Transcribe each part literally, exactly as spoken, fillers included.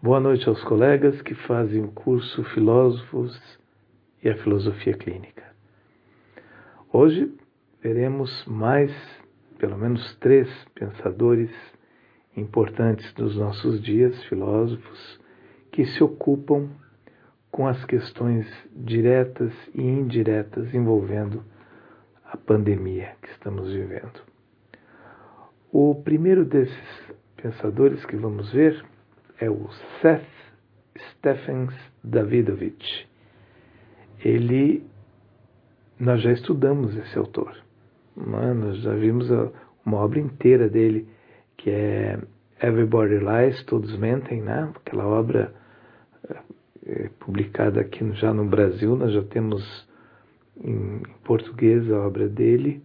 Boa noite aos colegas que fazem o curso Filósofos e a Filosofia Clínica. Hoje veremos mais, pelo menos três pensadores importantes dos nossos dias, filósofos, que se ocupam com as questões diretas e indiretas envolvendo a pandemia que estamos vivendo. O primeiro desses pensadores que vamos ver é o Seth Stephens Davidovich. Ele, nós já estudamos esse autor, nós já vimos uma obra inteira dele, que é Everybody Lies, Todos Mentem, né? Aquela obra é, publicada aqui já no Brasil, nós já temos em português a obra dele,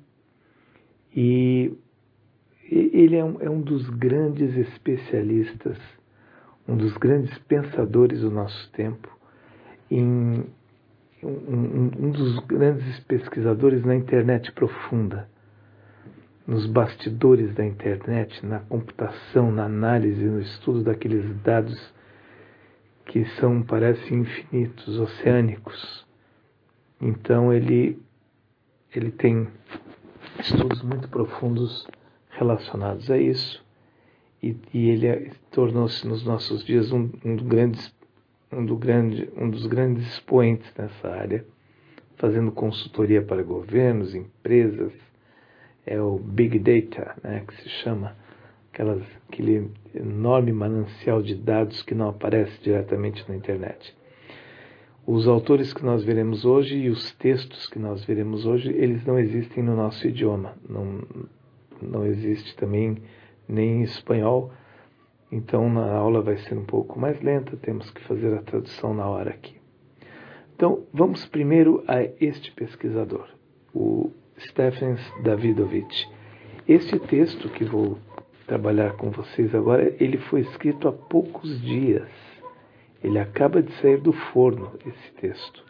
e ele é um, é um dos grandes especialistas, um dos grandes pensadores do nosso tempo, em, um, um, um dos grandes pesquisadores na internet profunda, nos bastidores da internet, na computação, na análise, no estudo daqueles dados que são, parecem infinitos, oceânicos. Então ele, ele tem estudos muito profundos relacionados a isso, e, e ele é, tornou-se nos nossos dias um, um, do grandes, um, do grande, um dos grandes expoentes nessa área, fazendo consultoria para governos, empresas. É o Big Data, né, que se chama, aquelas, aquele enorme manancial de dados que não aparece diretamente na internet. Os autores que nós veremos hoje e os textos que nós veremos hoje, eles não existem no nosso idioma, não, não existe também nem em espanhol, então na aula vai ser um pouco mais lenta, temos que fazer a tradução na hora aqui. Então, vamos primeiro a este pesquisador, o Stephens Davidovich. Este texto que vou trabalhar com vocês agora, ele foi escrito há poucos dias. Ele acaba de sair do forno, esse texto.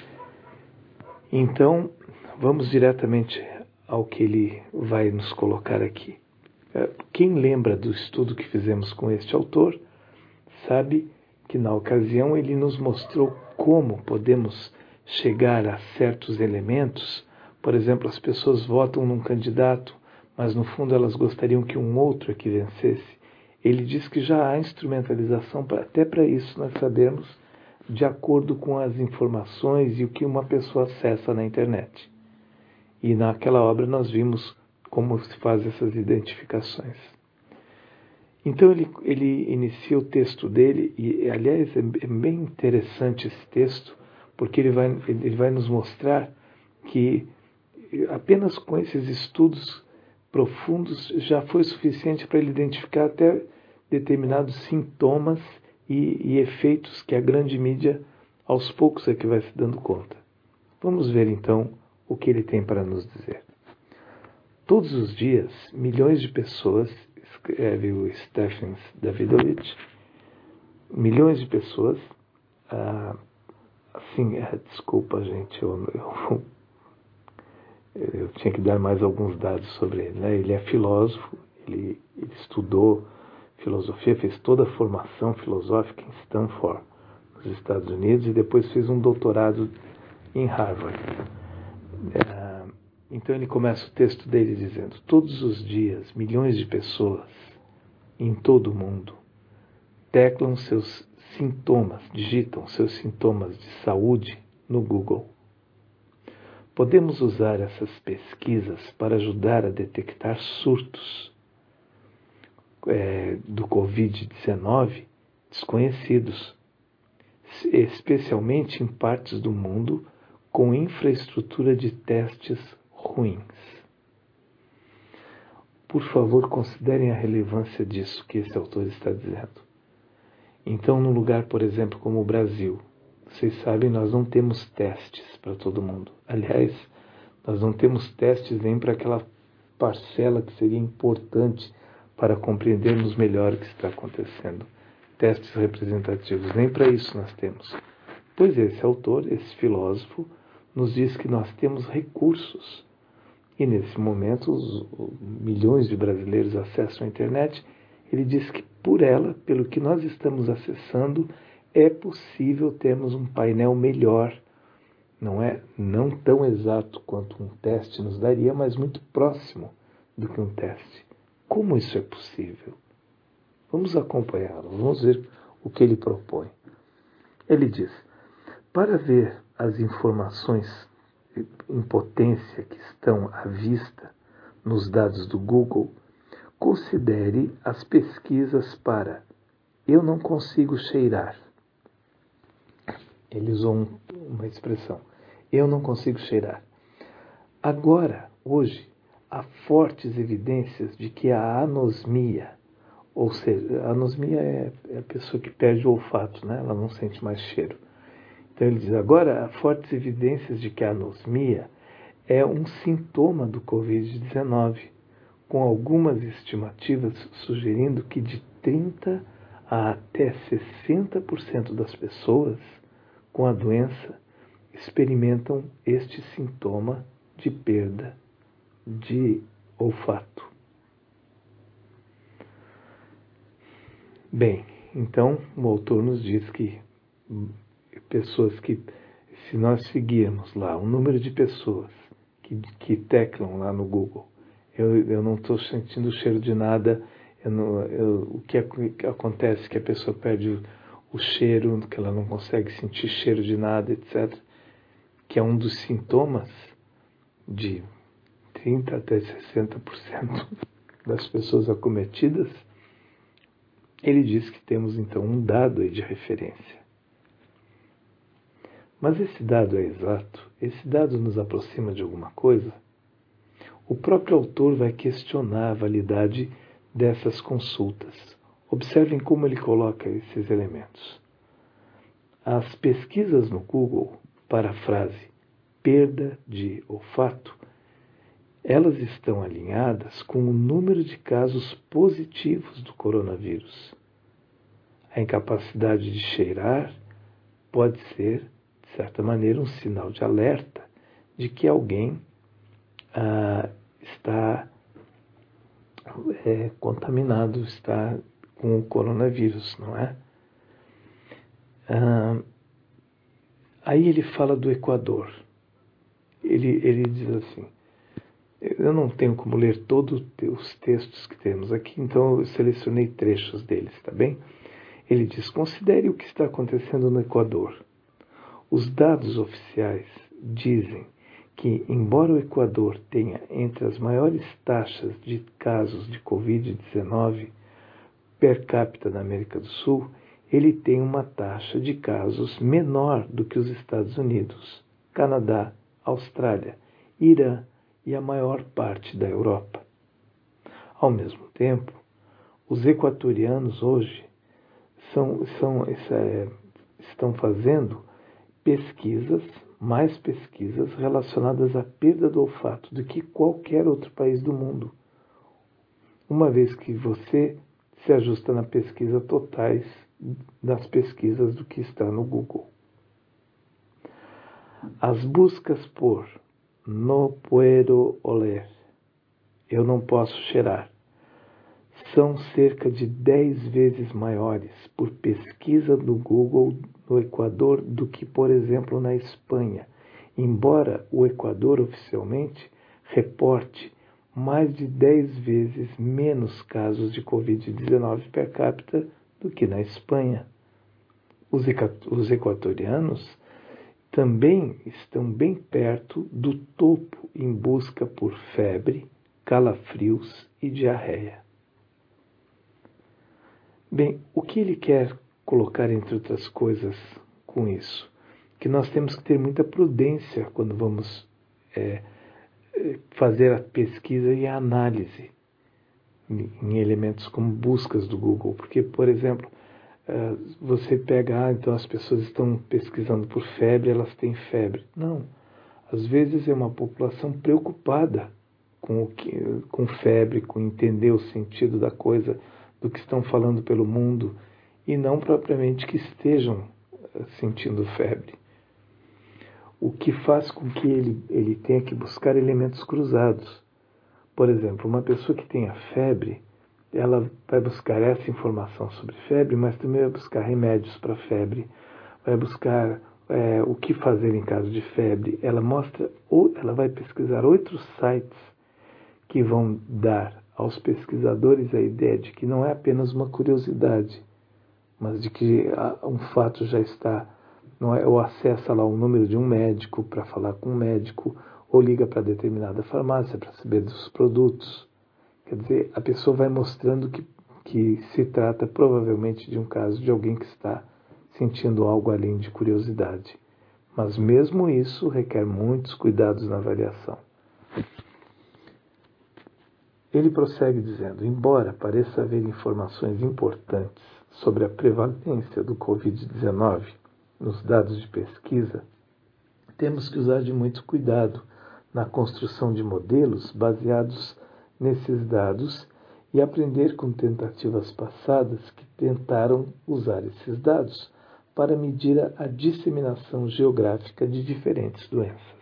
Então, vamos diretamente ao que ele vai nos colocar aqui. Quem lembra do estudo que fizemos com este autor, sabe que na ocasião ele nos mostrou como podemos chegar a certos elementos. Por exemplo, as pessoas votam num candidato, mas no fundo elas gostariam que um outro é que vencesse. Ele diz que já há instrumentalização pra, até para isso nós sabemos, de acordo com as informações e o que uma pessoa acessa na internet. E naquela obra nós vimos como se faz essas identificações. Então ele, ele inicia o texto dele, e aliás é bem interessante esse texto, porque ele vai, ele vai nos mostrar que apenas com esses estudos profundos já foi suficiente para ele identificar até determinados sintomas e, e efeitos que a grande mídia aos poucos é que vai se dando conta. Vamos ver então o que ele tem para nos dizer. Todos os dias, milhões de pessoas, escreve o Stephens Davidovich, milhões de pessoas, ah, assim, é, desculpa gente, eu, eu, eu tinha que dar mais alguns dados sobre ele, né? Ele é filósofo, ele, ele estudou filosofia, fez toda a formação filosófica em Stanford, nos Estados Unidos, e depois fez um doutorado em Harvard. É, então ele começa o texto dele dizendo: todos os dias, milhões de pessoas em todo o mundo teclam seus sintomas, digitam seus sintomas de saúde no Google. Podemos usar essas pesquisas para ajudar a detectar surtos é, do covid dezenove desconhecidos, especialmente em partes do mundo com infraestrutura de testes ruins. Por favor, considerem a relevância disso que esse autor está dizendo. Então, num lugar, por exemplo, como o Brasil, vocês sabem, nós não temos testes para todo mundo. Aliás, nós não temos testes nem para aquela parcela que seria importante para compreendermos melhor o que está acontecendo. Testes representativos, nem para isso nós temos. Pois esse autor, esse filósofo, nos diz que nós temos recursos. E nesse momento, os milhões de brasileiros acessam a internet. Ele diz que por ela, pelo que nós estamos acessando, é possível termos um painel melhor. Não é não tão exato quanto um teste nos daria, mas muito próximo do que um teste. Como isso é possível? Vamos acompanhá-lo, vamos ver o que ele propõe. Ele diz: para ver as informações em potência que estão à vista nos dados do Google, considere as pesquisas para "eu não consigo cheirar". Ele usou um, uma expressão, "eu não consigo cheirar". Agora, hoje, há fortes evidências de que a anosmia, ou seja, a anosmia é, é a pessoa que perde o olfato, né? Ela não sente mais cheiro. Então ele diz, agora há fortes evidências de que a anosmia é um sintoma do covid dezenove, com algumas estimativas sugerindo que de trinta a até sessenta por cento das pessoas com a doença experimentam este sintoma de perda de olfato. Bem, então o autor nos diz que pessoas que, se nós seguirmos lá o número de pessoas que, que teclam lá no Google, eu, eu não estou sentindo cheiro de nada, eu não, eu, o que, que acontece é que a pessoa perde o, o cheiro, que ela não consegue sentir cheiro de nada, etcétera, que é um dos sintomas de trinta até sessenta por cento das pessoas acometidas. Ele diz que temos então um dado aí de referência. Mas esse dado é exato? Esse dado nos aproxima de alguma coisa? O próprio autor vai questionar a validade dessas consultas. Observem como ele coloca esses elementos. As pesquisas no Google para a frase perda de olfato, elas estão alinhadas com o número de casos positivos do coronavírus. A incapacidade de cheirar pode ser, de certa maneira, um sinal de alerta de que alguém ah, está é, contaminado, está com o coronavírus, não é? Ah, aí ele fala do Equador. Ele, ele diz assim, eu não tenho como ler todos os textos que temos aqui, então eu selecionei trechos deles, tá bem? Ele diz, considere o que está acontecendo no Equador. Os dados oficiais dizem que, embora o Equador tenha entre as maiores taxas de casos de covid dezenove per capita da América do Sul, ele tem uma taxa de casos menor do que os Estados Unidos, Canadá, Austrália, Irã e a maior parte da Europa. Ao mesmo tempo, os equatorianos hoje são, são, é, estão fazendo pesquisas, mais pesquisas relacionadas à perda do olfato do que qualquer outro país do mundo, uma vez que você se ajusta na pesquisa totais das pesquisas do que está no Google. As buscas por no puedo oler, eu não posso cheirar, são cerca de dez vezes maiores por pesquisa do Google no Equador do que, por exemplo, na Espanha, embora o Equador oficialmente reporte mais de dez vezes menos casos de covid dezenove per capita do que na Espanha. Os, os equatorianos também estão bem perto do topo em busca por febre, calafrios e diarreia. Bem, o que ele quer colocar, entre outras coisas, com isso? Que nós temos que ter muita prudência quando vamos é, fazer a pesquisa e a análise em elementos como buscas do Google. Porque, por exemplo, você pega, ah, então as pessoas estão pesquisando por febre, elas têm febre. Não. Às vezes é uma população preocupada com, o que, com febre, com entender o sentido da coisa, do que estão falando pelo mundo, e não propriamente que estejam sentindo febre. O que faz com que ele, ele tenha que buscar elementos cruzados. Por exemplo, uma pessoa que tenha febre, ela vai buscar essa informação sobre febre, mas também vai buscar remédios para febre, vai buscar é, o que fazer em caso de febre. Ela mostra, ou ela vai pesquisar outros sites que vão dar aos pesquisadores a ideia de que não é apenas uma curiosidade, mas de que um fato já está, não é, ou acessa lá o número de um médico para falar com um médico, ou liga para determinada farmácia para saber dos produtos. Quer dizer, a pessoa vai mostrando que, que se trata provavelmente de um caso de alguém que está sentindo algo além de curiosidade. Mas mesmo isso requer muitos cuidados na avaliação. Ele prossegue dizendo, embora pareça haver informações importantes sobre a prevalência do covid dezenove nos dados de pesquisa, temos que usar de muito cuidado na construção de modelos baseados nesses dados e aprender com tentativas passadas que tentaram usar esses dados para medir a disseminação geográfica de diferentes doenças.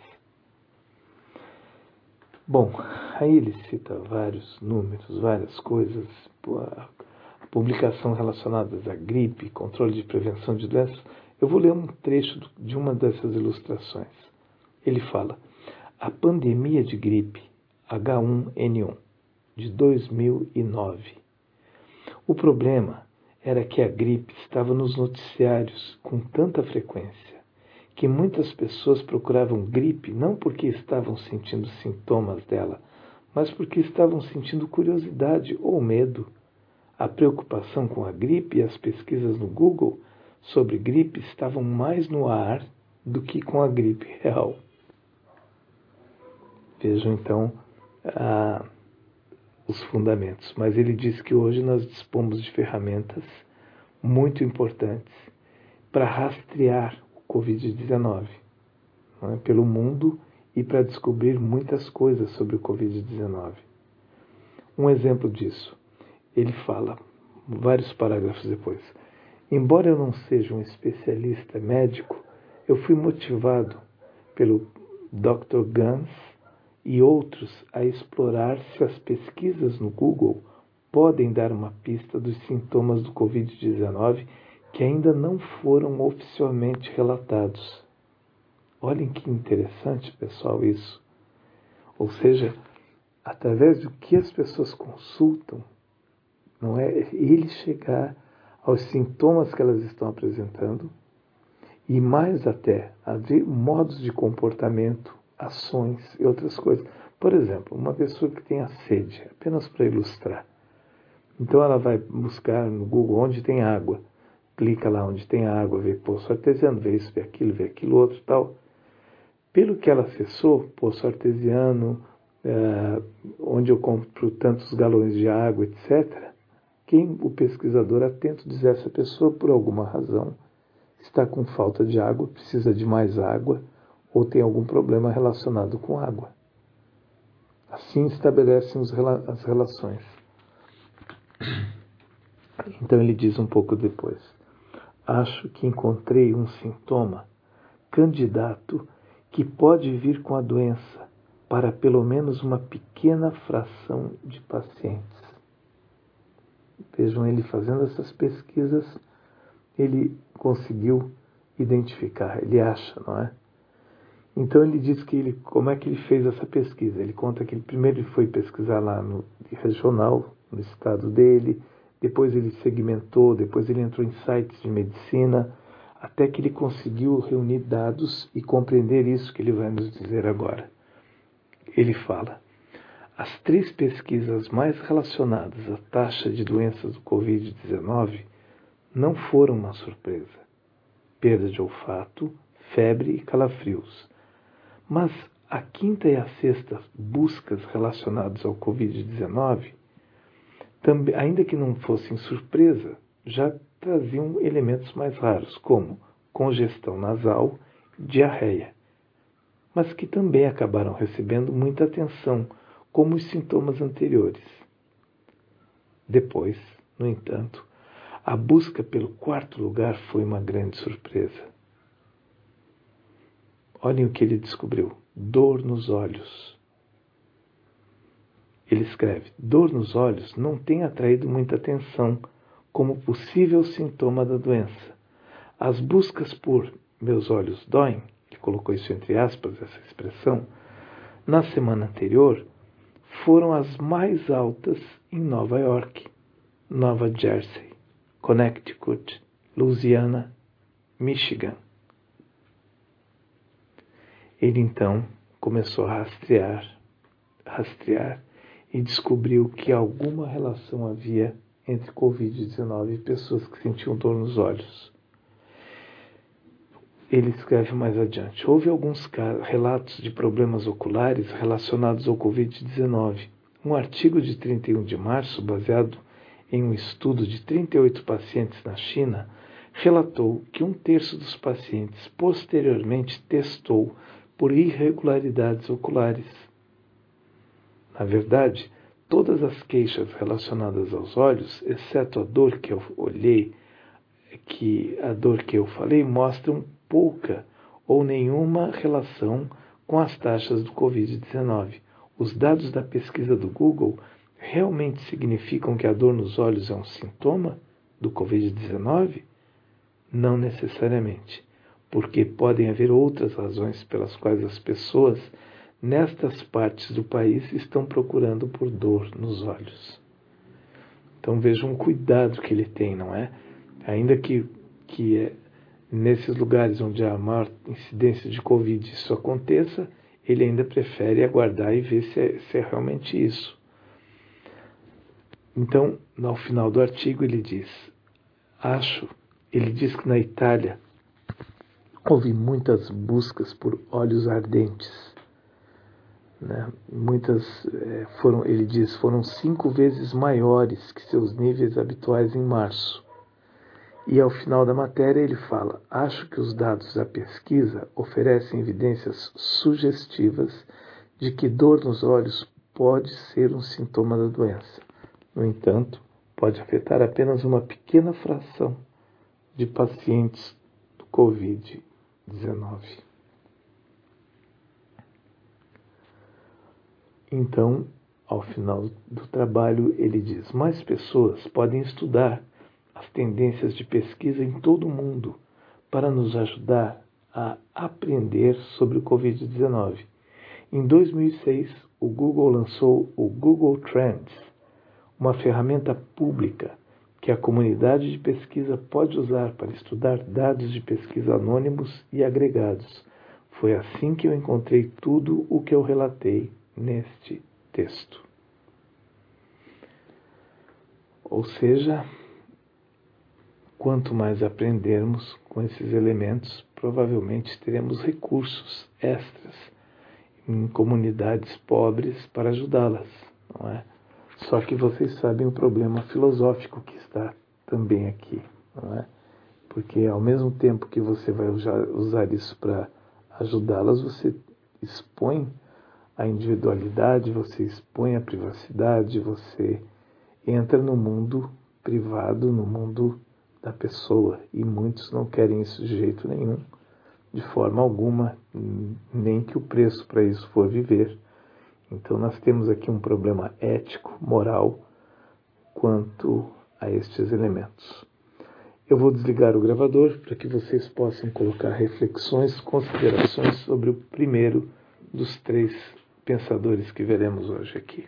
Bom, aí ele cita vários números, várias coisas, a publicação relacionadas à gripe, controle de prevenção de doenças. Eu vou ler um trecho de uma dessas ilustrações. Ele fala, a pandemia de gripe H um N um de dois mil e nove. O problema era que a gripe estava nos noticiários com tanta frequência que muitas pessoas procuravam gripe não porque estavam sentindo sintomas dela, mas porque estavam sentindo curiosidade ou medo. A preocupação com a gripe e as pesquisas no Google sobre gripe estavam mais no ar do que com a gripe real. Vejam então a, os fundamentos. Mas ele diz que hoje nós dispomos de ferramentas muito importantes para rastrear o covid dezenove, não é, pelo mundo e para descobrir muitas coisas sobre o covid dezenove. Um exemplo disso, ele fala, vários parágrafos depois, embora eu não seja um especialista médico, eu fui motivado pelo doutor Gans e outros a explorar se as pesquisas no Google podem dar uma pista dos sintomas do covid dezenove que ainda não foram oficialmente relatados. Olhem que interessante, pessoal, isso. Ou seja, através do que as pessoas consultam, não é ele chegar aos sintomas que elas estão apresentando e mais até a ver modos de comportamento, ações e outras coisas. Por exemplo, uma pessoa que tenha sede, apenas para ilustrar. Então ela vai buscar no Google onde tem água. Clica lá onde tem água, vê poço artesiano, vê isso, vê aquilo, vê aquilo outro tal. Pelo que ela acessou, poço artesiano, é, onde eu compro tantos galões de água, etcétera, quem o pesquisador atento diz essa pessoa, por alguma razão, está com falta de água, precisa de mais água, ou tem algum problema relacionado com água. Assim estabelecem os, as relações. Então ele diz um pouco depois, acho que encontrei um sintoma candidato que pode vir com a doença para pelo menos uma pequena fração de pacientes. Vejam, ele fazendo essas pesquisas, ele conseguiu identificar, ele acha, não é? Então ele diz que ele, como é que ele fez essa pesquisa? Ele conta que ele, primeiro ele foi pesquisar lá no regional, no estado dele, depois ele segmentou, depois ele entrou em sites de medicina, até que ele conseguiu reunir dados e compreender isso que ele vai nos dizer agora. Ele fala, as três pesquisas mais relacionadas à taxa de doenças do covid dezenove não foram uma surpresa. Perda de olfato, febre e calafrios. Mas a quinta e a sexta buscas relacionadas ao covid dezenove, também, ainda que não fossem surpresa, já traziam elementos mais raros, como congestão nasal e diarreia, mas que também acabaram recebendo muita atenção, como os sintomas anteriores. Depois, no entanto, a busca pelo quarto lugar foi uma grande surpresa. Olhem o que ele descobriu: dor nos olhos. Ele escreve: dor nos olhos não tem atraído muita atenção como possível sintoma da doença. As buscas por meus olhos doem, ele colocou isso entre aspas, essa expressão, na semana anterior, foram as mais altas em Nova York, Nova Jersey, Connecticut, Louisiana, Michigan. Ele então começou a rastrear, rastrear e descobriu que alguma relação havia entre covid dezenove e pessoas que sentiam dor nos olhos. Ele escreve mais adiante: houve alguns relatos de problemas oculares relacionados ao covid dezenove. Um artigo de trinta e um de março, baseado em um estudo de trinta e oito pacientes na China, relatou que um terço dos pacientes posteriormente testou por irregularidades oculares. Na verdade, todas as queixas relacionadas aos olhos, exceto a dor que eu olhei, que a dor que eu falei, mostram pouca ou nenhuma relação com as taxas do covid dezenove. Os dados da pesquisa do Google realmente significam que a dor nos olhos é um sintoma do covid dezenove? Não necessariamente, porque podem haver outras razões pelas quais as pessoas nestas partes do país estão procurando por dor nos olhos. Então vejam o cuidado que ele tem, não é? Ainda que, que é, nesses lugares onde há maior incidência de Covid isso aconteça, ele ainda prefere aguardar e ver se é, se é realmente isso. Então, ao final do artigo, ele diz, acho, ele diz que na Itália houve muitas buscas por olhos ardentes. Né? Muitas é, foram, ele diz, foram cinco vezes maiores que seus níveis habituais em março. E ao final da matéria ele fala: acho que os dados da pesquisa oferecem evidências sugestivas de que dor nos olhos pode ser um sintoma da doença. No entanto, pode afetar apenas uma pequena fração de pacientes do covid dezenove. Então, ao final do trabalho, ele diz: mais pessoas podem estudar as tendências de pesquisa em todo o mundo para nos ajudar a aprender sobre o covid dezenove. Em dois mil e seis, o Google lançou o Google Trends, uma ferramenta pública que a comunidade de pesquisa pode usar para estudar dados de pesquisa anônimos e agregados. Foi assim que eu encontrei tudo o que eu relatei neste texto. Ou seja, quanto mais aprendermos com esses elementos, provavelmente teremos recursos extras em comunidades pobres para ajudá-las, não é? Só que vocês sabem o problema filosófico que está também aqui, não é? Porque ao mesmo tempo que você vai usar isso para ajudá-las, você expõe a individualidade, você expõe a privacidade, você entra no mundo privado, no mundo da pessoa, e muitos não querem isso de jeito nenhum, de forma alguma, nem que o preço para isso for viver. Então nós temos aqui um problema ético, moral, quanto a estes elementos. Eu vou desligar o gravador para que vocês possam colocar reflexões, considerações sobre o primeiro dos três pensadores que veremos hoje aqui.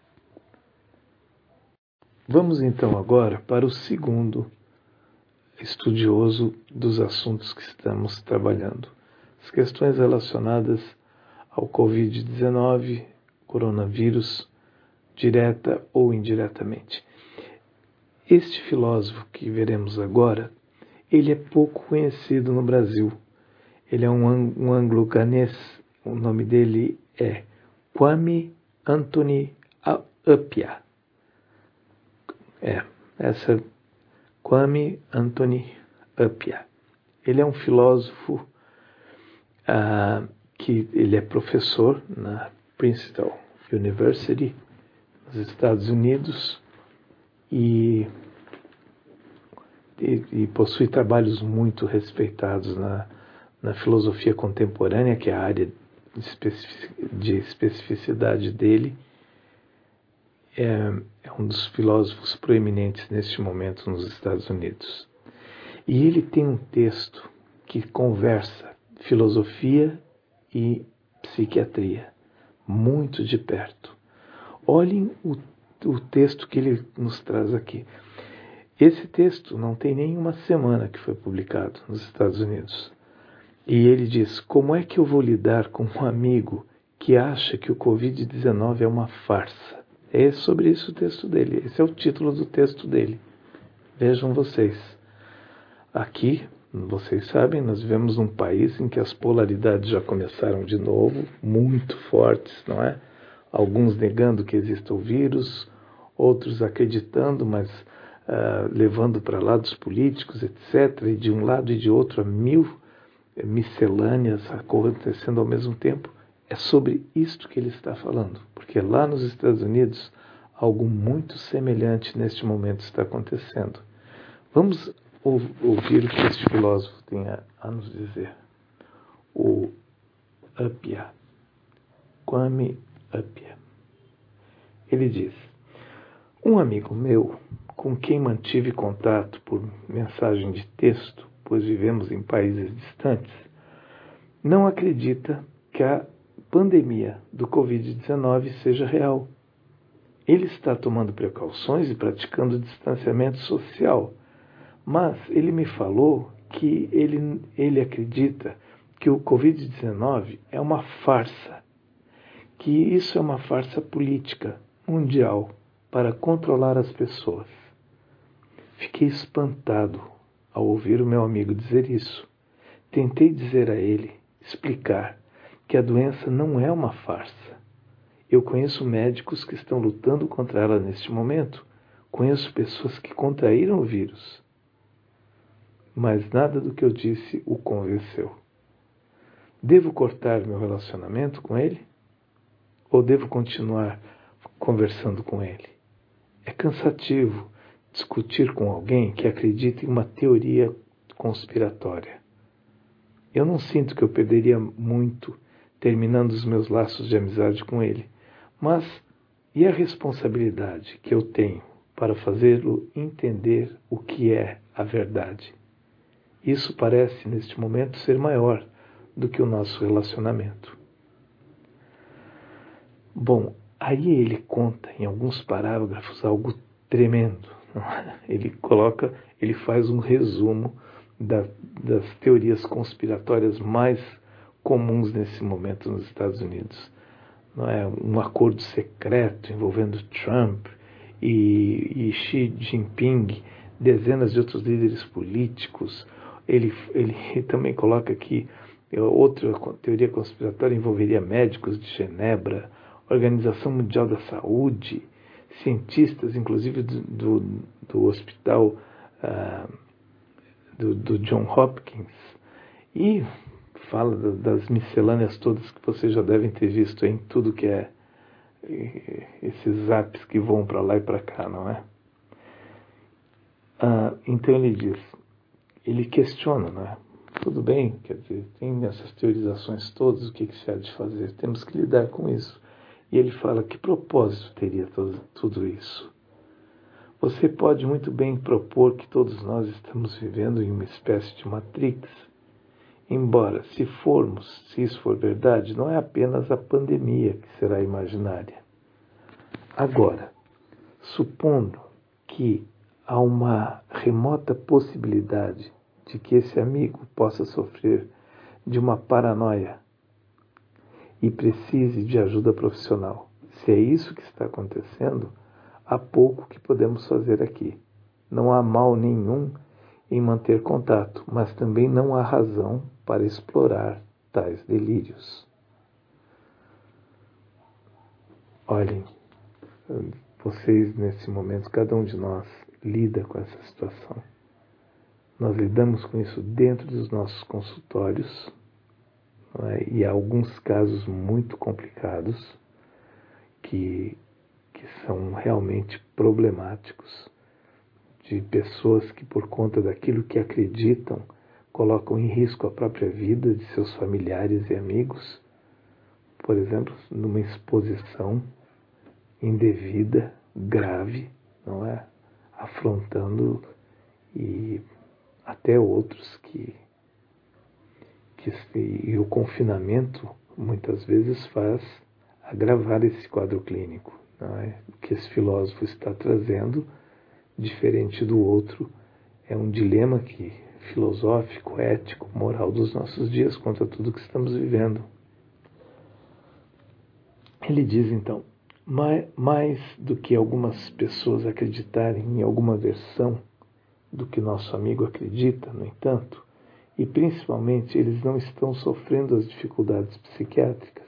Vamos então agora para o segundo estudioso dos assuntos que estamos trabalhando. As questões relacionadas ao covid dezenove, coronavírus, direta ou indiretamente. Este filósofo que veremos agora, ele é pouco conhecido no Brasil. Ele é um, um anglo-ganês, o nome dele é Kwame Anthony Appiah. É, essa Kwame Anthony Appiah. Ele é um filósofo ah, que ele é professor na Princeton University, nos Estados Unidos, e, e, e possui trabalhos muito respeitados na, na filosofia contemporânea, que é a área de, especific, de especificidade dele. é, é um dos filósofos proeminentes neste momento nos Estados Unidos. E ele tem um texto que conversa filosofia e psiquiatria muito de perto. Olhem o, o texto que ele nos traz aqui. Esse texto não tem nenhuma semana que foi publicado nos Estados Unidos. E ele diz: como é que eu vou lidar com um amigo que acha que o covid dezenove é uma farsa? É sobre isso o texto dele. Esse é o título do texto dele. Vejam vocês. Aqui, vocês sabem, nós vivemos num país em que as polaridades já começaram de novo, muito fortes, não é? Alguns negando que exista o vírus, outros acreditando, mas uh, levando para lados políticos, etcétera. E de um lado e de outro, há mil miscelâneas acontecendo ao mesmo tempo. É sobre isto que ele está falando, porque lá nos Estados Unidos, algo muito semelhante neste momento está acontecendo. Vamos ouvir o que este filósofo tem a, a nos dizer. O Appiah, Kwame Appiah. Ele diz: um amigo meu, com quem mantive contato por mensagem de texto, pois vivemos em países distantes, não acredita que a pandemia do covid dezenove seja real. Ele está tomando precauções e praticando distanciamento social, mas ele me falou que ele, ele acredita que o covid dezenove é uma farsa, que isso é uma farsa política mundial para controlar as pessoas. Fiquei espantado ao ouvir o meu amigo dizer isso. Tentei dizer a ele, explicar, que a doença não é uma farsa. Eu conheço médicos que estão lutando contra ela neste momento. Conheço pessoas que contraíram o vírus. Mas nada do que eu disse o convenceu. Devo cortar meu relacionamento com ele? Ou devo continuar conversando com ele? É cansativo discutir com alguém que acredita em uma teoria conspiratória. Eu não sinto que eu perderia muito terminando os meus laços de amizade com ele, mas e a responsabilidade que eu tenho para fazê-lo entender o que é a verdade? Isso parece, neste momento, ser maior do que o nosso relacionamento. Bom, aí ele conta em alguns parágrafos algo tremendo. Ele coloca, ele faz um resumo da, das teorias conspiratórias mais comuns nesse momento nos Estados Unidos. Não é? Um acordo secreto envolvendo Trump e, e Xi Jinping, dezenas de outros líderes políticos. Ele, ele também coloca que outra teoria conspiratória envolveria médicos de Genebra, Organização Mundial da Saúde, cientistas, inclusive do, do, do hospital uh, do, do John Hopkins, e fala das miscelâneas todas que vocês já devem ter visto em tudo que é esses apps que vão para lá e para cá, não é? Uh, então ele diz, ele questiona, não é? Tudo bem, quer dizer, tem essas teorizações todas, o que, que se há de fazer? Temos que lidar com isso. E ele fala, que propósito teria todo, tudo isso? Você pode muito bem propor que todos nós estamos vivendo em uma espécie de Matrix. Embora, se formos, se isso for verdade, não é apenas a pandemia que será imaginária. Agora, supondo que há uma remota possibilidade de que esse amigo possa sofrer de uma paranoia e precise de ajuda profissional. Se é isso que está acontecendo, há pouco que podemos fazer aqui. Não há mal nenhum em manter contato, mas também não há razão para explorar tais delírios. Olhem, vocês nesse momento, cada um de nós lida com essa situação. Nós lidamos com isso dentro dos nossos consultórios, não é? E há alguns casos muito complicados que, que são realmente problemáticos, de pessoas que, por conta daquilo que acreditam, colocam em risco a própria vida de seus familiares e amigos, por exemplo, numa exposição indevida grave, não é? Afrontando e até outros que, que e o confinamento muitas vezes faz agravar esse quadro clínico, não é? O que esse filósofo está trazendo, diferente do outro, é um dilema que filosófico, ético, moral dos nossos dias contra tudo que estamos vivendo. Ele diz então, mais, mais do que algumas pessoas acreditarem em alguma versão do que nosso amigo acredita, no entanto, e principalmente eles não estão sofrendo as dificuldades psiquiátricas.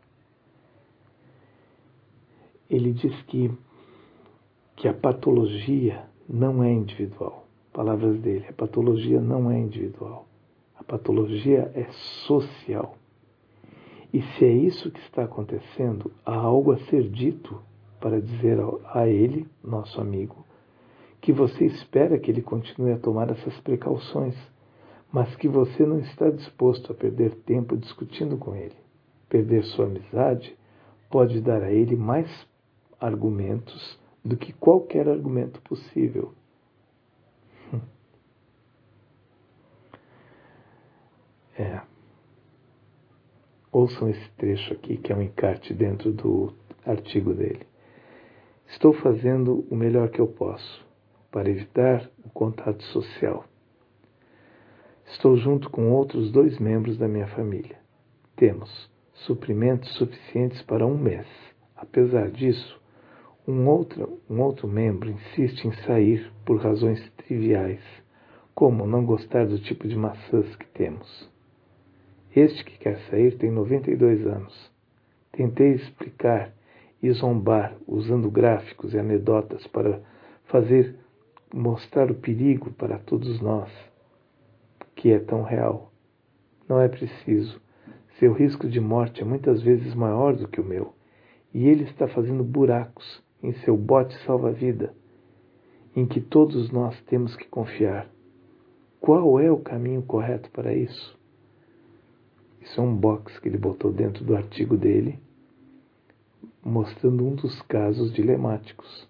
Ele diz que, que a patologia não é individual. Palavras dele, a patologia não é individual. A patologia é social. E se é isso que está acontecendo, há algo a ser dito para dizer a ele, nosso amigo, que você espera que ele continue a tomar essas precauções, mas que você não está disposto a perder tempo discutindo com ele. Perder sua amizade pode dar a ele mais argumentos do que qualquer argumento possível. É. Ouçam esse trecho aqui, que é um encarte dentro do artigo dele. Estou fazendo o melhor que eu posso para evitar o contato social. Estou junto com outros dois membros da minha família. Temos suprimentos suficientes para um mês. Apesar disso, um outro, um outro membro insiste em sair por razões triviais, como não gostar do tipo de maçãs que temos. Este que quer sair tem noventa e dois anos. Tentei explicar e zombar usando gráficos e anedotas para fazer mostrar o perigo para todos nós, que é tão real. Não é preciso. Seu risco de morte é muitas vezes maior do que o meu, e ele está fazendo buracos em seu bote salva-vida, em que todos nós temos que confiar. Qual é o caminho correto para isso? Isso é um box que ele botou dentro do artigo dele, mostrando um dos casos dilemáticos.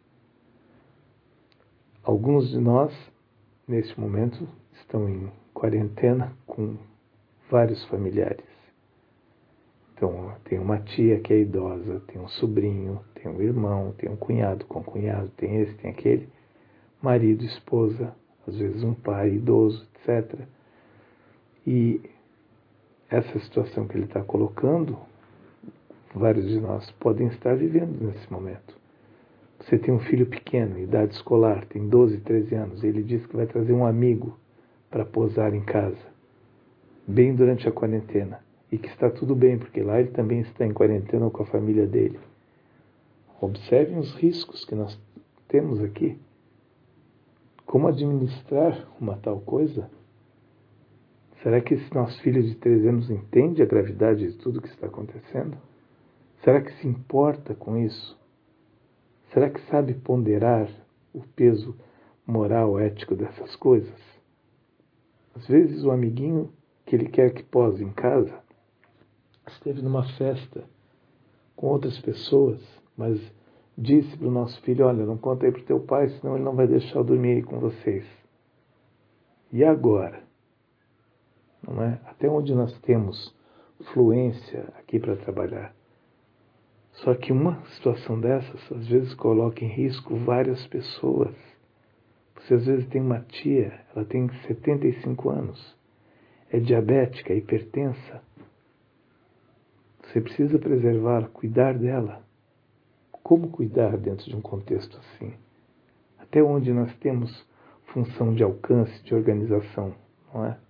Alguns de nós, neste momento, estão em quarentena com vários familiares. Então, tem uma tia que é idosa, tem um sobrinho, tem um irmão, tem um cunhado com cunhado, tem esse, tem aquele, marido, esposa, às vezes um pai idoso, etcétera. E essa situação que ele está colocando, vários de nós podem estar vivendo nesse momento. Você tem um filho pequeno, idade escolar, tem doze, treze anos, e ele diz que vai trazer um amigo para posar em casa, bem durante a quarentena, e que está tudo bem, porque lá ele também está em quarentena com a família dele. Observem os riscos que nós temos aqui. Como administrar uma tal coisa? Será que esse nosso filho de treze anos entende a gravidade de tudo que está acontecendo? Será que se importa com isso? Será que sabe ponderar o peso moral, ético dessas coisas? Às vezes o amiguinho que ele quer que pose em casa esteve numa festa com outras pessoas, mas disse para o nosso filho, olha, não conta aí para o teu pai, senão ele não vai deixar eu dormir aí com vocês. E agora? Não é? Até onde nós temos fluência aqui para trabalhar? Só que uma situação dessas, às vezes, coloca em risco várias pessoas. Você, às vezes, tem uma tia, ela tem setenta e cinco anos, é diabética, é hipertensa. Você precisa preservar, cuidar dela. Como cuidar dentro de um contexto assim? Até onde nós temos função de alcance, de organização, não é?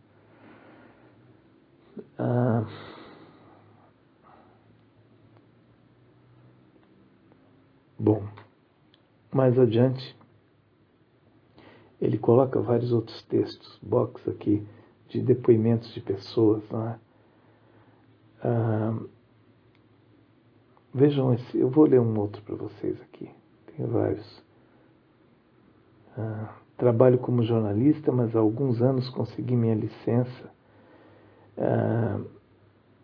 Ah, bom, mais adiante, ele coloca vários outros textos, box aqui, de depoimentos de pessoas, não é? Ah, vejam esse, eu vou ler um outro para vocês aqui, tem vários. Ah, trabalho como jornalista, mas há alguns anos consegui minha licença. Ah,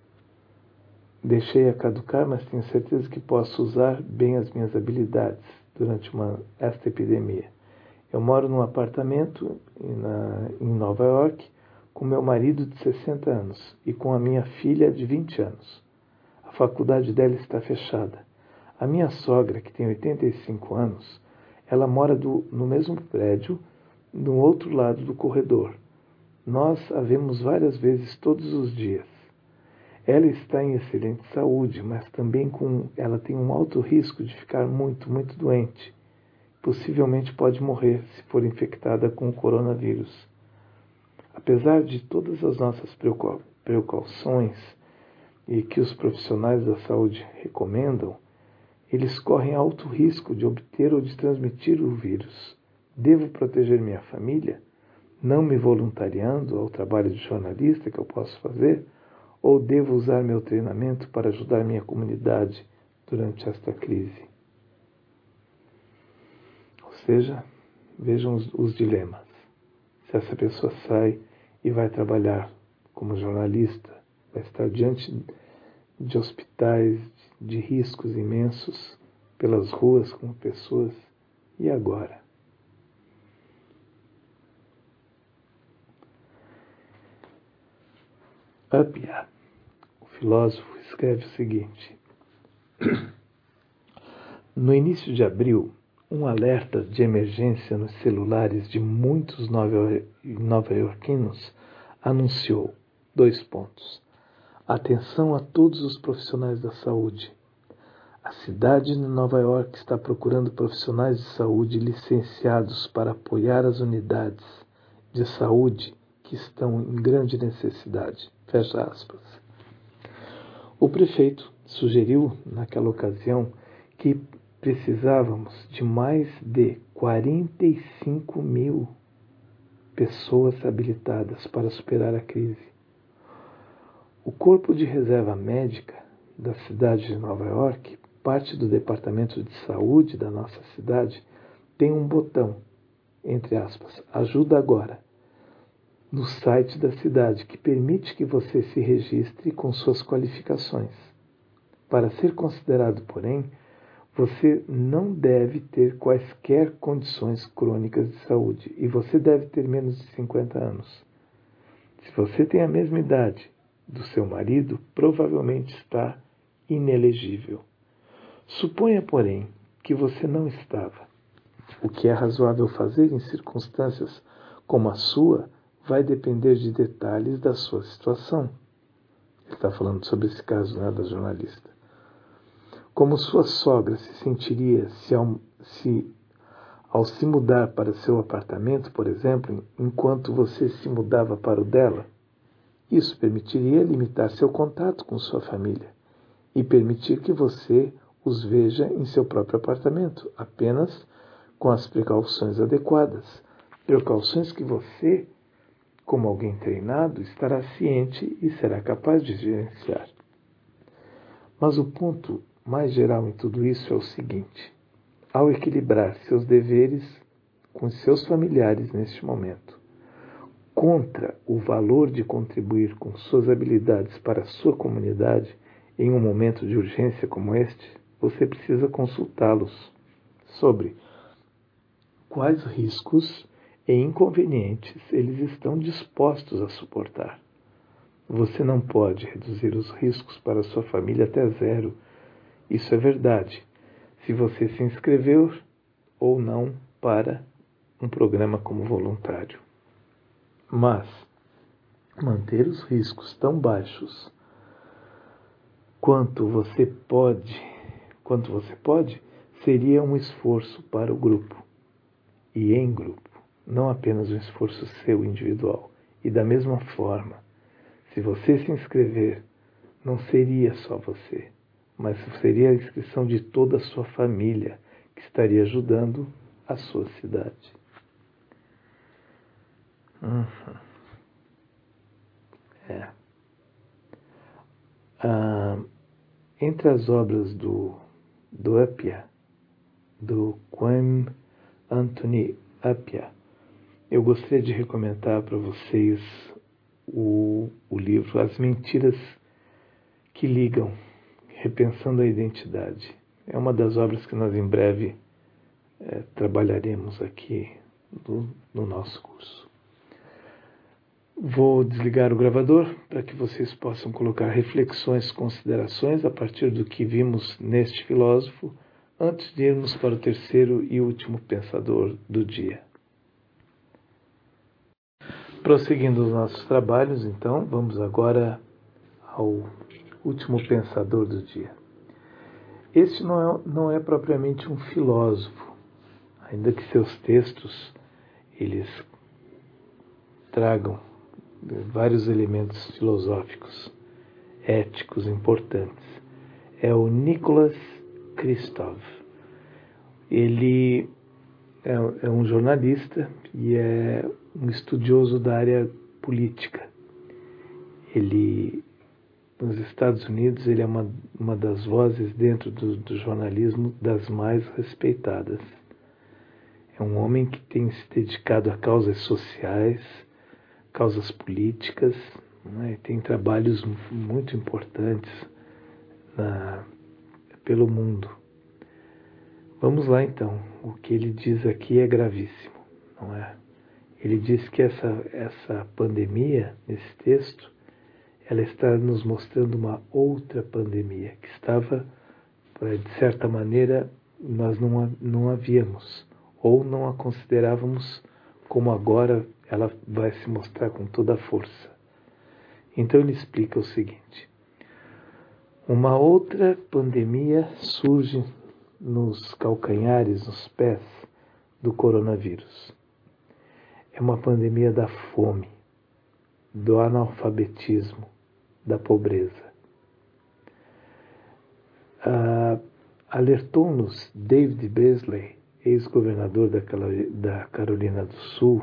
deixei a caducar, mas tenho certeza que posso usar bem as minhas habilidades. durante uma, esta epidemia. Eu moro num apartamento na, em Nova York com meu marido de sessenta anos e com a minha filha de vinte anos. A faculdade dela está fechada. A minha sogra, que tem oitenta e cinco anos, ela mora do, no mesmo prédio, no outro lado do corredor. Nós a vemos várias vezes todos os dias. Ela está em excelente saúde, mas também com, ela tem um alto risco de ficar muito, muito doente. Possivelmente pode morrer se for infectada com o coronavírus. Apesar de todas as nossas precauções e que os profissionais da saúde recomendam, eles correm alto risco de obter ou de transmitir o vírus. Devo proteger minha família, não me voluntariando ao trabalho de jornalista que eu posso fazer, ou devo usar meu treinamento para ajudar minha comunidade durante esta crise? Ou seja, vejam os, os dilemas. Se essa pessoa sai e vai trabalhar como jornalista, vai estar diante de hospitais de riscos imensos, pelas ruas com pessoas, e agora? Appiah, o filósofo, escreve o seguinte: no início de abril, um alerta de emergência nos celulares de muitos nova-iorquinos anunciou, dois pontos, atenção a todos os profissionais da saúde. A cidade de Nova York está procurando profissionais de saúde licenciados para apoiar as unidades de saúde que estão em grande necessidade. Fecha aspas. O prefeito sugeriu, naquela ocasião, que precisávamos de mais de quarenta e cinco mil pessoas habilitadas para superar a crise. O Corpo de Reserva Médica da cidade de Nova York, parte do Departamento de Saúde da nossa cidade, tem um botão, entre aspas, ajuda agora, no site da cidade, que permite que você se registre com suas qualificações. Para ser considerado, porém, você não deve ter quaisquer condições crônicas de saúde e você deve ter menos de cinquenta anos. Se você tem a mesma idade do seu marido, provavelmente está inelegível. Suponha, porém, que você não estava. O que é razoável fazer em circunstâncias como a sua vai depender de detalhes da sua situação. Ele está falando sobre esse caso, né, da jornalista. Como sua sogra se sentiria se ao, se, ao se mudar para seu apartamento, por exemplo, enquanto você se mudava para o dela? Isso permitiria limitar seu contato com sua família e permitir que você os veja em seu próprio apartamento, apenas com as precauções adequadas. Precauções que você, como alguém treinado, estará ciente e será capaz de gerenciar. Mas o ponto mais geral em tudo isso é o seguinte: ao equilibrar seus deveres com seus familiares neste momento, contra o valor de contribuir com suas habilidades para a sua comunidade em um momento de urgência como este, você precisa consultá-los sobre quais riscos e inconvenientes eles estão dispostos a suportar. Você não pode reduzir os riscos para sua família até zero. Isso é verdade, se você se inscreveu ou não para um programa como voluntário. Mas manter os riscos tão baixos quanto você pode, quanto você pode, seria um esforço para o grupo e em grupo, não apenas um esforço seu individual. E da mesma forma, se você se inscrever, não seria só você, mas seria a inscrição de toda a sua família que estaria ajudando a sua cidade. Uhum. É. Ah, entre as obras do, do Appiah, do Kwame Anthony Appiah, eu gostaria de recomendar para vocês o, o livro As Mentiras que Ligam, Repensando a Identidade. É uma das obras que nós em breve é, trabalharemos aqui no, no nosso curso. Vou desligar o gravador para que vocês possam colocar reflexões, considerações a partir do que vimos neste filósofo, antes de irmos para o terceiro e último pensador do dia. Prosseguindo os nossos trabalhos, então, vamos agora ao último pensador do dia. Este não é, não é propriamente um filósofo, ainda que seus textos eles tragam vários elementos filosóficos, éticos importantes. É o Nicholas Kristof. Ele é, é um jornalista e é um estudioso da área política. Ele, nos Estados Unidos, ele é uma, uma das vozes dentro do, do jornalismo das mais respeitadas. É um homem que tem se dedicado a causas sociais, causas políticas, né? Tem trabalhos muito importantes na, pelo mundo. Vamos lá então, o que ele diz aqui é gravíssimo, não é? Ele diz que essa, essa pandemia, nesse texto, ela está nos mostrando uma outra pandemia, que estava, de certa maneira, nós não a, não a víamos, ou não a considerávamos como agora ela vai se mostrar com toda a força. Então ele explica o seguinte: uma outra pandemia surge nos calcanhares, nos pés do coronavírus. É uma pandemia da fome, do analfabetismo, da pobreza. Ah, alertou-nos David Beasley, ex-governador da Carolina do Sul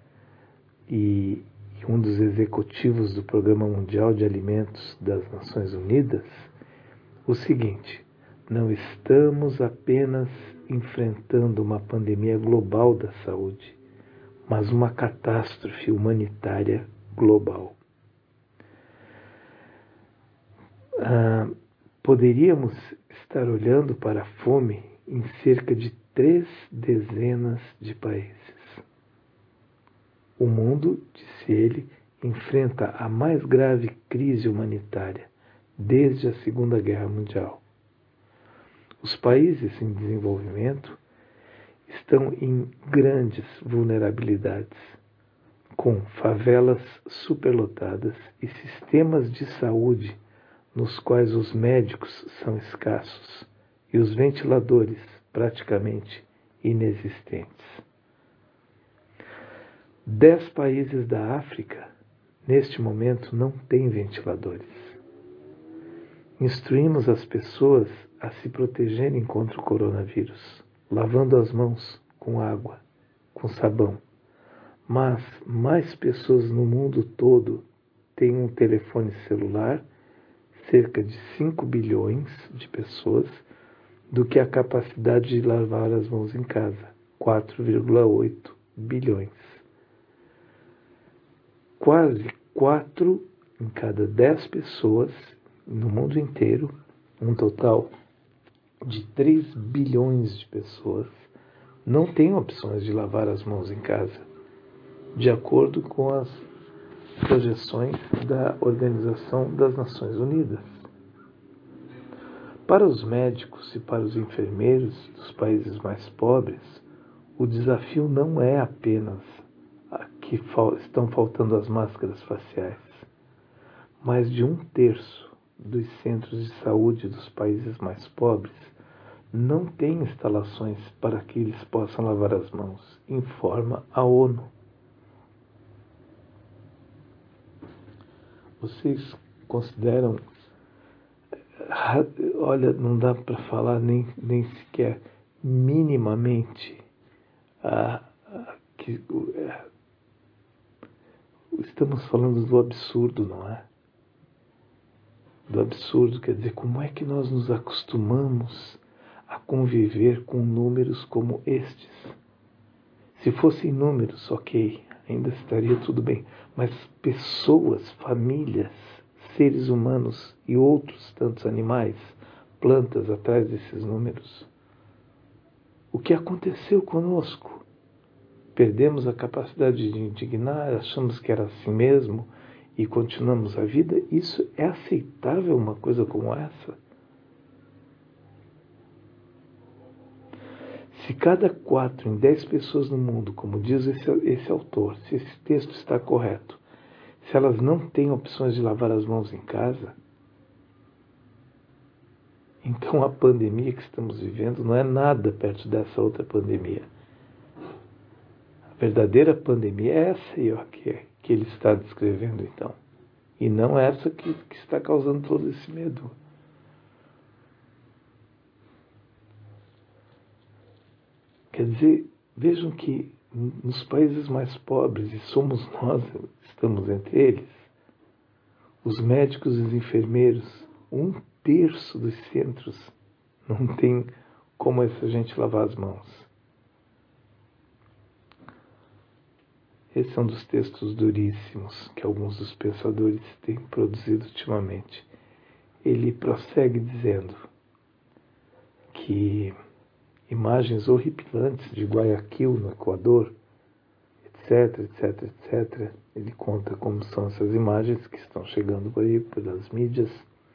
e um dos executivos do Programa Mundial de Alimentos das Nações Unidas, o seguinte: não estamos apenas enfrentando uma pandemia global da saúde, mas uma catástrofe humanitária global. Ah, poderíamos estar olhando para a fome em cerca de três dezenas de países. O mundo, disse ele, enfrenta a mais grave crise humanitária desde a Segunda Guerra Mundial. Os países em desenvolvimento estão em grandes vulnerabilidades, com favelas superlotadas e sistemas de saúde nos quais os médicos são escassos e os ventiladores praticamente inexistentes. Dez países da África, neste momento, não têm ventiladores. Instruímos as pessoas a se protegerem contra o coronavírus, lavando as mãos com água, com sabão. Mas mais pessoas no mundo todo têm um telefone celular, cerca de cinco bilhões de pessoas, do que a capacidade de lavar as mãos em casa, quatro vírgula oito bilhões. Quase quatro em cada dez pessoas no mundo inteiro, um total de três bilhões de pessoas, não têm opções de lavar as mãos em casa, de acordo com as projeções da Organização das Nações Unidas. Para os médicos e para os enfermeiros dos países mais pobres, o desafio não é apenas que estão faltando as máscaras faciais. Mais de um terço dos centros de saúde dos países mais pobres não têm instalações para que eles possam lavar as mãos, informa a ONU. Vocês consideram, olha, não dá para falar nem, nem sequer minimamente a, a, que a, estamos falando do absurdo, não é? Do absurdo, quer dizer, como é que nós nos acostumamos a conviver com números como estes? Se fossem números, ok, ainda estaria tudo bem, mas pessoas, famílias, seres humanos e outros tantos animais, plantas atrás desses números. O que aconteceu conosco? Perdemos a capacidade de indignar, achamos que era assim mesmo e continuamos a vida? Isso é aceitável, uma coisa como essa? Se cada quatro em dez pessoas no mundo, como diz esse, esse autor, se esse texto está correto, se elas não têm opções de lavar as mãos em casa, então a pandemia que estamos vivendo não é nada perto dessa outra pandemia. A verdadeira pandemia é essa aí, ó, que, que ele está descrevendo então. E não essa que, que está causando todo esse medo. Quer dizer, vejam que nos países mais pobres, e somos nós, estamos entre eles, os médicos e os enfermeiros, um terço dos centros não tem como essa gente lavar as mãos. Esse é um dos textos duríssimos que alguns dos pensadores têm produzido ultimamente. Ele prossegue dizendo que imagens horripilantes de Guayaquil, no Equador, etc, etc, etcétera. Ele conta como são essas imagens que estão chegando por aí, pelas mídias.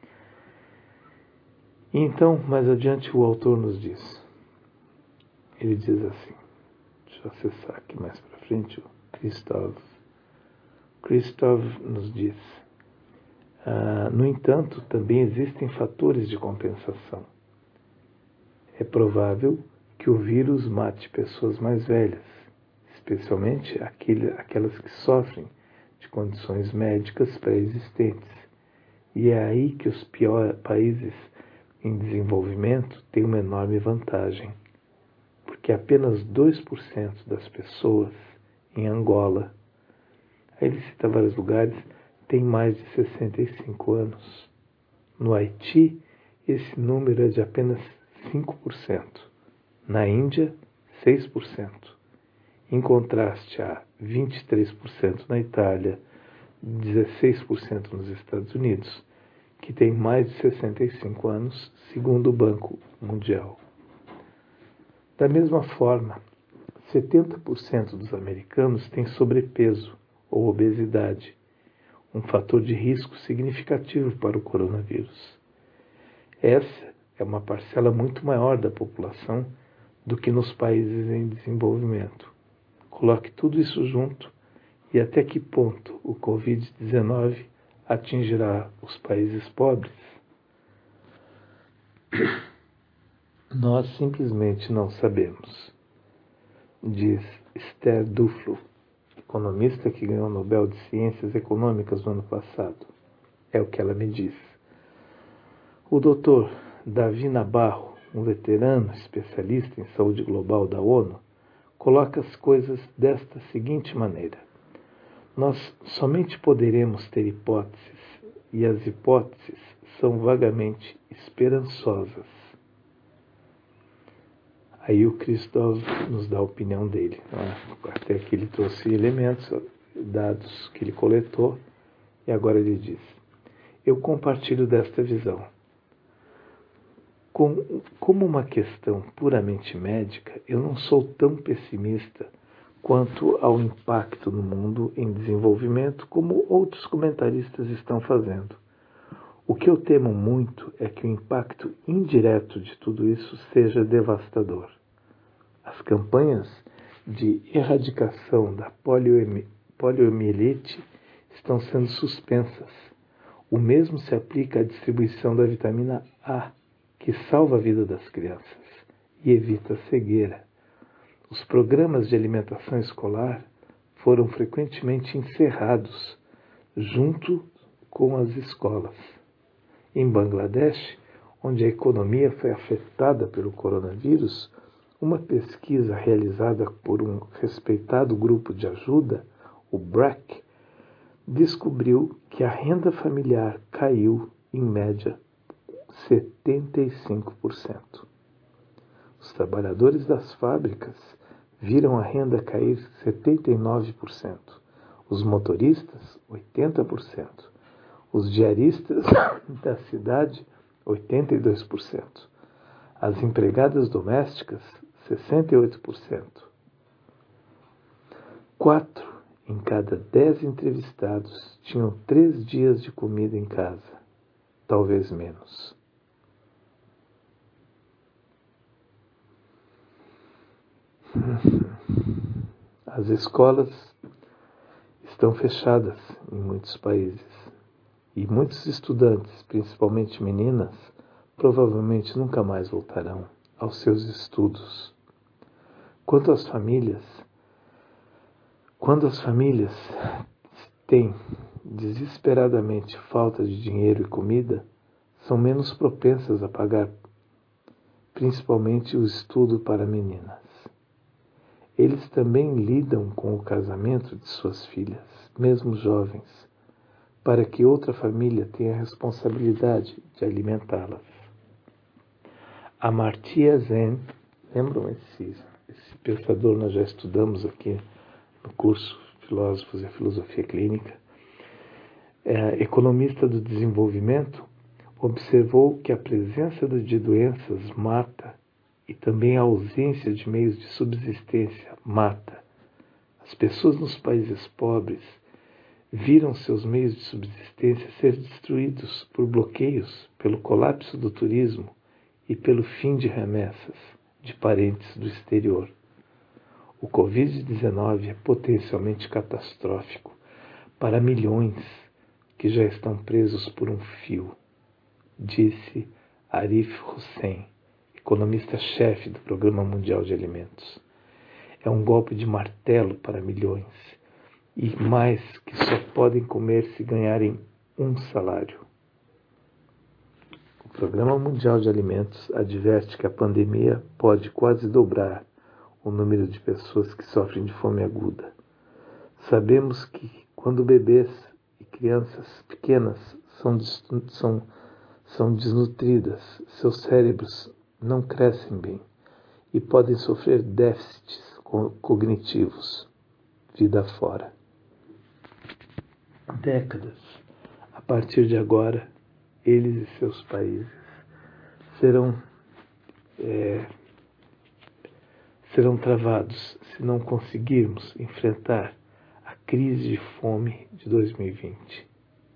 E então, mais adiante, o autor nos diz. Ele diz assim, deixa eu acessar aqui mais para frente, o Christoph. Christoph nos diz, ah, no entanto, também existem fatores de compensação. É provável que o vírus mate pessoas mais velhas, especialmente aquele, aquelas que sofrem de condições médicas pré-existentes. E é aí que os piores países em desenvolvimento têm uma enorme vantagem, porque apenas dois por cento das pessoas em Angola, aí ele cita vários lugares, têm mais de sessenta e cinco anos. No Haiti, esse número é de apenas cinco por cento. Na Índia, seis por cento. Em contraste a vinte e três por cento na Itália, dezesseis por cento nos Estados Unidos, que tem mais de sessenta e cinco anos, segundo o Banco Mundial. Da mesma forma, setenta por cento dos americanos têm sobrepeso ou obesidade, um fator de risco significativo para o coronavírus. Essa é uma parcela muito maior da população do que nos países em desenvolvimento. Coloque tudo isso junto e até que ponto o covid dezenove atingirá os países pobres? Nós simplesmente não sabemos, diz Esther Duflo, economista que ganhou o Nobel de Ciências Econômicas no ano passado. É o que ela me diz. O doutor Davi Nabarro, um veterano especialista em saúde global da ONU, coloca as coisas desta seguinte maneira. Nós somente poderemos ter hipóteses, e as hipóteses são vagamente esperançosas. Aí o Christoph nos dá a opinião dele. Até aqui ele trouxe elementos, dados que ele coletou, e agora ele diz, eu compartilho desta visão. Com, como uma questão puramente médica, eu não sou tão pessimista quanto ao impacto no mundo em desenvolvimento como outros comentaristas estão fazendo. O que eu temo muito é que o impacto indireto de tudo isso seja devastador. As campanhas de erradicação da poliomielite estão sendo suspensas. O mesmo se aplica à distribuição da vitamina A, que salva a vida das crianças e evita a cegueira. Os programas de alimentação escolar foram frequentemente encerrados junto com as escolas. Em Bangladesh, onde a economia foi afetada pelo coronavírus, uma pesquisa realizada por um respeitado grupo de ajuda, o B R A C, descobriu que a renda familiar caiu, em média, setenta e cinco por cento. Os trabalhadores das fábricas viram a renda cair setenta e nove por cento. Os motoristas, oitenta por cento. Os diaristas da cidade, oitenta e dois por cento. As empregadas domésticas, sessenta e oito por cento. Quatro em cada dez entrevistados tinham três dias de comida em casa, talvez menos. As escolas estão fechadas em muitos países e muitos estudantes, principalmente meninas, provavelmente nunca mais voltarão aos seus estudos. Quanto às famílias, quando as famílias têm desesperadamente falta de dinheiro e comida, são menos propensas a pagar, principalmente o estudo para meninas. Eles também lidam com o casamento de suas filhas, mesmo jovens, para que outra família tenha a responsabilidade de alimentá-las. Amartya Sen, lembram esse, esse pensador, nós já estudamos aqui no curso Filósofos e a Filosofia Clínica, é, economista do desenvolvimento, observou que a presença de doenças mata e também a ausência de meios de subsistência mata. As pessoas nos países pobres viram seus meios de subsistência ser destruídos por bloqueios, pelo colapso do turismo e pelo fim de remessas de parentes do exterior. O covid dezenove é potencialmente catastrófico para milhões que já estão presos por um fio, disse Arif Hussein, economista-chefe do Programa Mundial de Alimentos. É um golpe de martelo para milhões, e mais que só podem comer se ganharem um salário. O Programa Mundial de Alimentos adverte que a pandemia pode quase dobrar o número de pessoas que sofrem de fome aguda. Sabemos que quando bebês e crianças pequenas são, são, são desnutridas, seus cérebros não crescem bem e podem sofrer déficits cognitivos, vida fora. Décadas, a partir de agora, eles e seus países serão, é, serão travados se não conseguirmos enfrentar a crise de fome de dois mil e vinte.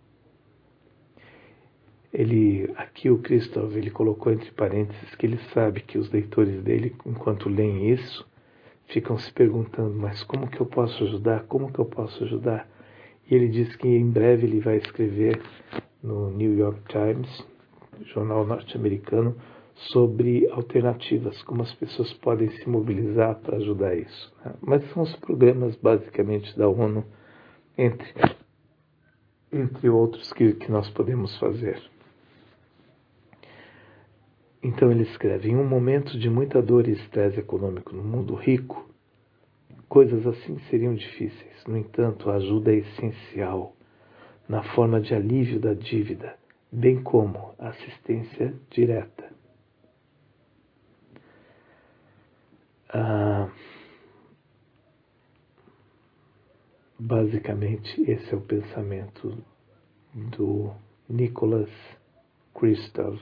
Ele, aqui o Christoph, ele colocou entre parênteses que ele sabe que os leitores dele, enquanto leem isso, ficam se perguntando, mas como que eu posso ajudar? Como que eu posso ajudar? E ele diz que em breve ele vai escrever no New York Times, jornal norte-americano, sobre alternativas, como as pessoas podem se mobilizar para ajudar isso. Mas são os programas basicamente da ONU, entre, entre outros que, que nós podemos fazer. Então ele escreve, em um momento de muita dor e estresse econômico no mundo rico, coisas assim seriam difíceis. No entanto, a ajuda é essencial na forma de alívio da dívida, bem como a assistência direta. Ah, basicamente, esse é o pensamento do Nicholas Kristof.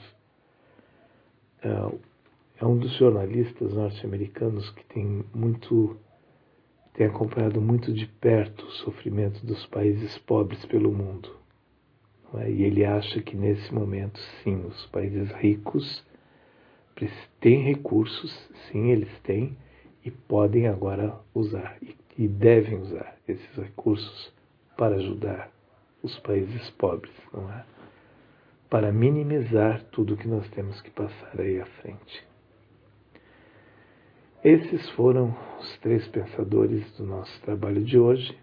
É um dos jornalistas norte-americanos que tem muito tem acompanhado muito de perto o sofrimento dos países pobres pelo mundo. Não é? E ele acha que nesse momento, sim, os países ricos têm recursos, sim, eles têm, e podem agora usar, e, e devem usar esses recursos para ajudar os países pobres, não é? Para minimizar tudo que nós temos que passar aí à frente. Esses foram os três pensadores do nosso trabalho de hoje.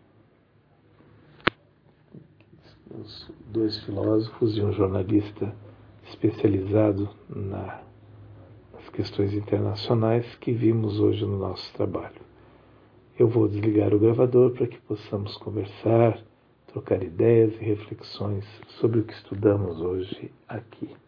Os dois filósofos e um jornalista especializado na, nas questões internacionais que vimos hoje no nosso trabalho. Eu vou desligar o gravador para que possamos conversar, trocar ideias e reflexões sobre o que estudamos hoje aqui.